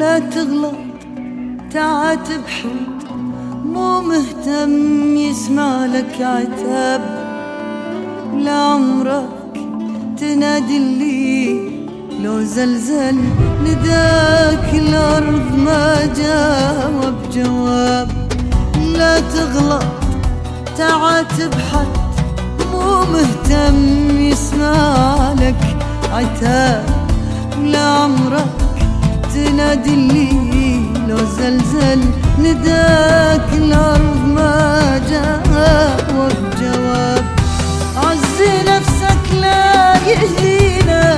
لا تغلط تعاتب حد مو مهتم يسمع لك عتاب، لا عمرك تنادي اللي لو زلزل نداك الأرض ما جاوب جواب. لا تغلط تعاتب حد مو مهتم يسمع لك عتاب، لا عمرك تنادي اللي لو زلزل نداك الأرض ما جاوب جواب. عزي نفسك لا يهينك،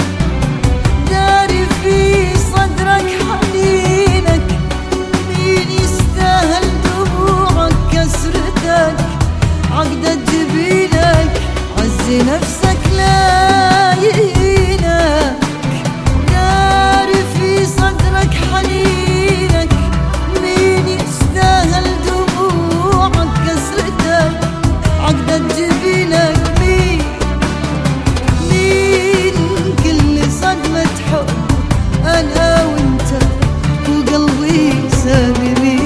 داري في صدرك حنينك، مين يستاهل دموعك كسرتك عقدة جبينك. عزي نفسك لا يهينك، داري في صدرك حنينك، مين يستاهل دموعك كسرتك عقدة جبينك. مين كل صدمة حب أنا وانت وقلبي سامي.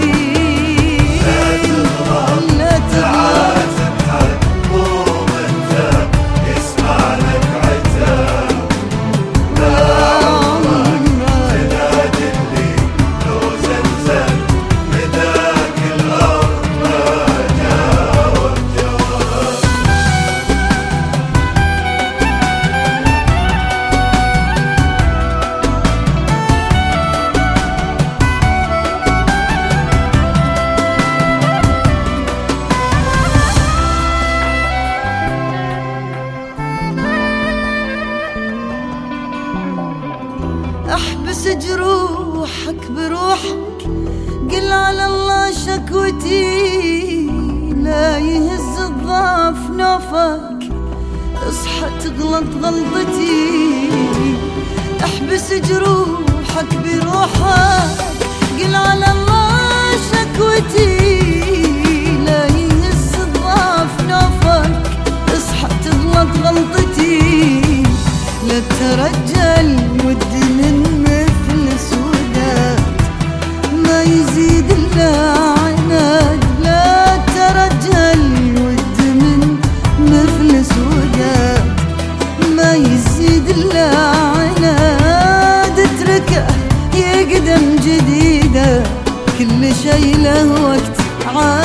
لا تعاتب حد مو مهتم يسمع لك عتاب، لا عمرك تنادي اللي لو زلزل نداك الأرض ما جاوب جواب. احبس جروحك بروحك، قل على الله شكوتي، لا يهز الضعف نوفك، اصحى تغلط غلطتي. احبس جروحك بروحك، قل على الله شكوتي، لا يهز الضعف نوفك، اصحى تغلط غلطتي. لا ترجل ود من مثل سودات ما يزيد الا عناد، لا ترجل ود من مثل سودات ما يزيد الا عناد. اتركه يقدم جديده كل شي له وقت